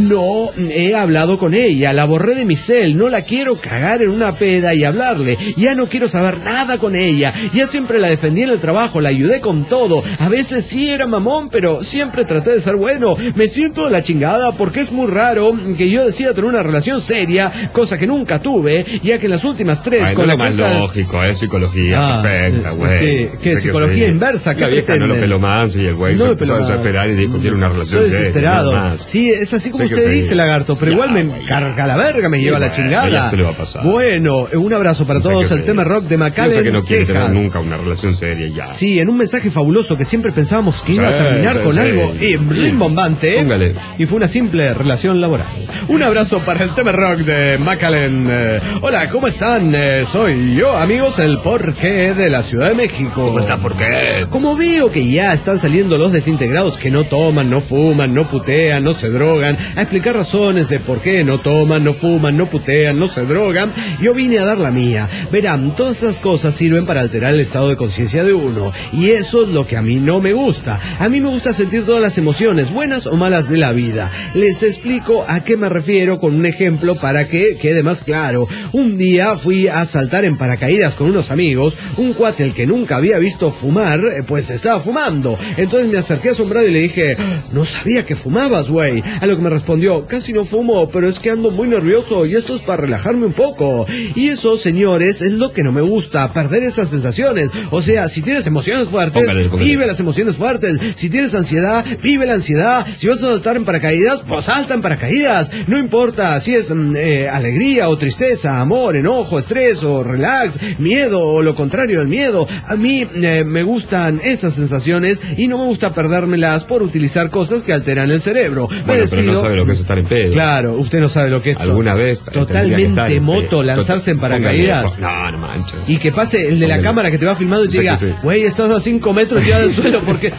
No he hablado con ella, la borré de mi cel, no la quiero cagar en una peda y hablarle, ya no quiero saber nada con ella, ya siempre la defendí en el trabajo, la ayudé con todo, a veces sí era mamón, pero siempre traté de ser bueno, me siento de la chingada porque es muy raro que yo decida tener una relación seria, cosa que nunca tuve, ya que en las últimas tres Ay, con no la es más lógico, es psicología ah, perfecta, güey. Sí, que sé psicología que inversa, ¿qué la vieja no lo peló más y el güey no se empezó a desesperar y dijo quiero una relación seria. Soy desesperado. Más. Sí, es así como sé usted dice, lagarto, pero ya, igual me wey, carga la verga, me sí, lleva wey, la chingada. Ya se le va a pasar. Bueno, un abrazo para todos, sé el tema rock de McAllen. Piensa que no quiere tener nunca una relación seria ya. Sí, en un mensaje fabuloso que siempre pensábamos que iba sí, a terminar sí, con sí, algo sí, rimbombante. Póngale. Y fue una simple relación laboral. Un abrazo para el tema rock de McAllen. Eh, hola, ¿cómo están? Eh, soy yo, amigos, el Porqué de la Ciudad de México. ¿Cómo está Porqué? Como veo que ya están saliendo los desintegrados que no toman, no fuman, no putean, no se drogan, a explicar razones de por qué no toman, no fuman, no putean, no se drogan, yo vine a dar la mía. Verán, todas esas cosas sirven para alterar el estado de conciencia de uno, y eso es lo que a mí no me gusta. A mí me gusta sentir todas las emociones, buenas o malas de la vida. Les explico a qué me refiero con un ejemplo para que quede más claro. Un día fui a saltar en paracaídas con unos amigos, un cuate el que nunca había visto fumar, pues estaba fumando. Entonces me acerqué asombrado y le dije, no sabía que fumabas, güey. A lo que me respondió, casi no fumo, pero es que ando muy nervioso y esto es para relajarme un poco. Y eso, señores, es lo que no me gusta, perder esas sensaciones. O sea, si tienes emociones fuertes, póngale, póngale. vive las emociones fuertes. Si tienes ansiedad, vive la ansiedad. Si vas a saltar en paracaídas, pues salta en paracaídas. No importa si es eh, alegría o tristeza, amor, enojo, estrés o relax, miedo o lo contrario del miedo. A mí eh, me gustan esas sensaciones y no me gusta perdérmelas por utilizar cosas que alteran el cerebro. Bueno, pero no sabe lo que es estar en pedo. Claro, usted no sabe lo que es. ¿Alguna vez? Totalmente moto, lanzarse en paracaídas. No, no manches. Y que pase el de la cámara que te va filmando y te diga, güey, estás a cinco metros ya del suelo porque...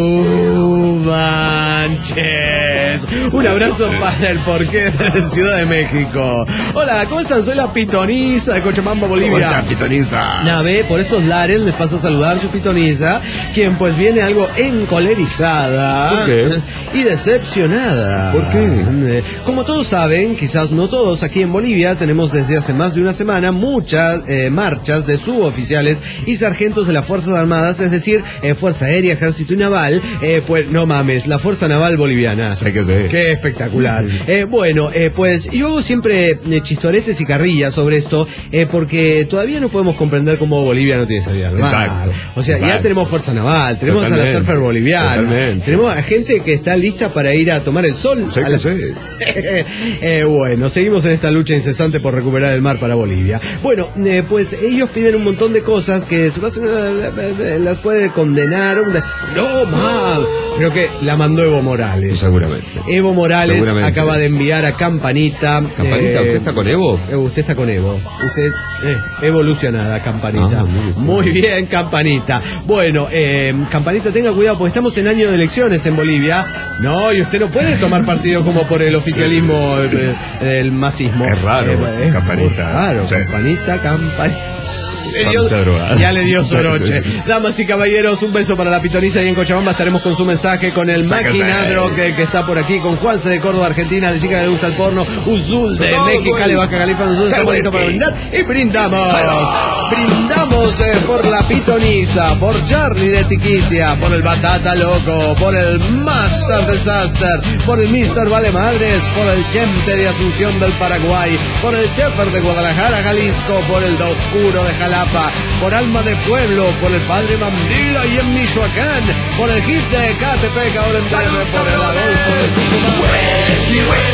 ¡Uh, manches! Un abrazo para el Porqué de la Ciudad de México. Hola, ¿cómo están? Soy la Pitoniza de Cochabamba, Bolivia. ¿Cómo está, Pitoniza? Nave, por estos lares les pasa a saludar su Pitoniza, quien pues viene algo encolerizada. ¿Por qué? Y decepcionada. ¿Por qué? Como todos saben, quizás no todos, aquí en Bolivia tenemos desde hace más de una semana muchas eh, marchas de suboficiales y sargentos de las Fuerzas Armadas, es decir, eh, Fuerza Aérea, Ejército y Naval. Eh, pues no mames, la Fuerza Naval Boliviana. Sé que sé. Qué espectacular. eh, bueno, eh, pues yo hago siempre eh, chistoretes y carrillas sobre esto, eh, porque todavía no podemos comprender cómo Bolivia no tiene salida al mar. Exacto. O sea, Exacto. ya tenemos Fuerza Naval, tenemos Totalmente. a la Surfer Boliviana, Totalmente. tenemos a gente que está lista para ir a tomar el sol Sí, sé qué sé. eh, bueno, seguimos en esta lucha incesante por recuperar el mar para Bolivia. Bueno, eh, pues ellos piden un montón de cosas que su base las puede condenar. No, más. Creo que la mandó Evo Morales. Seguramente. Evo Morales Seguramente. acaba de enviar a Campanita. ¿Campanita? Eh, ¿Usted está con Evo? Eh, usted está con Evo. Usted eh, evolucionada, Campanita. Ah, muy bien. Muy bien, Campanita. Bueno, eh, Campanita, tenga cuidado porque estamos en año de elecciones en Bolivia. No, y usted no puede tomar partido como por el oficialismo eh, del masismo. Es raro, eh, Campanita. Claro, Sí. Campanita, Campanita. Le dio, Droga. ya le dio soroche. Sí, sí, sí. Damas y caballeros, un beso para la pitoniza y en Cochabamba estaremos con su mensaje, con el Sáquese. maquinadro que, que está por aquí, con Juanse de Córdoba, Argentina, la chica que le gusta el porno, Uzul de No, México, güey. le Baja Califa, nosotros estamos listos para brindar y brindamos. Brindamos eh, por la pitoniza, por Charlie de Tiquicia, por el Batata Loco, por el Master Disaster, por el Mister Vale Madres, por el Chente de Asunción del Paraguay, por el Chefer de Guadalajara, Jalisco, por el Oscuro de Jalapa, por Alma de Pueblo, por el Padre Mandila y en Michoacán, por el Hit de Ecatepec, ahora en breve, por el Adolfo de Tucumán.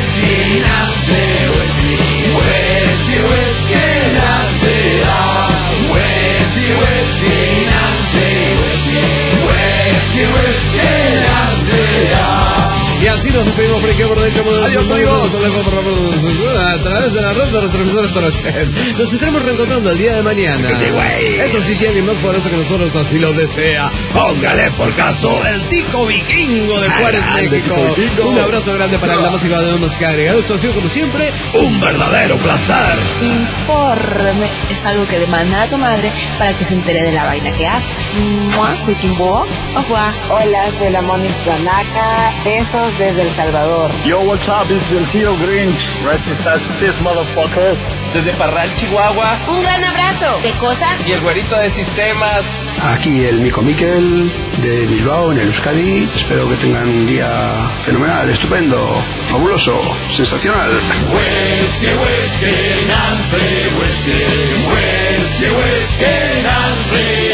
Y así nos despedimos por aquí por dentro. Adiós, amigos. A través de la red de retrovisores Torochen. Nos estaremos reencontrando el día de mañana. Sí, güey. Eso sí, si alguien más poderoso que nosotros así lo desea, póngale por caso el Tico Vikingo de Juárez, Grande, México. Tico Vikingo. Un abrazo grande para el damas y caballeros más que agregar. Esto ha sido como siempre un verdadero placer. Informe es algo que demanda a tu madre para que se entere de la vaina que haces. Mua, soy Kimbo. Au revoir. Hola, soy la Moni Planaca. Besos desde El Salvador. Yo, what's up? This is el tío Grinch. Right beside this motherfucker. Desde Parral, Chihuahua. Un gran abrazo. ¿Qué cosa? Y el güerito de sistemas. Aquí el Mico Miquel de Bilbao, en el Euskadi. Espero que tengan un día fenomenal, estupendo, fabuloso, sensacional. Whisky, whisky, Nancy, whisky, whisky, whisky, Nancy.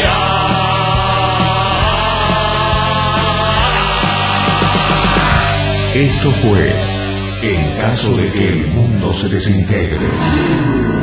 Esto fue En caso de que el mundo se desintegre.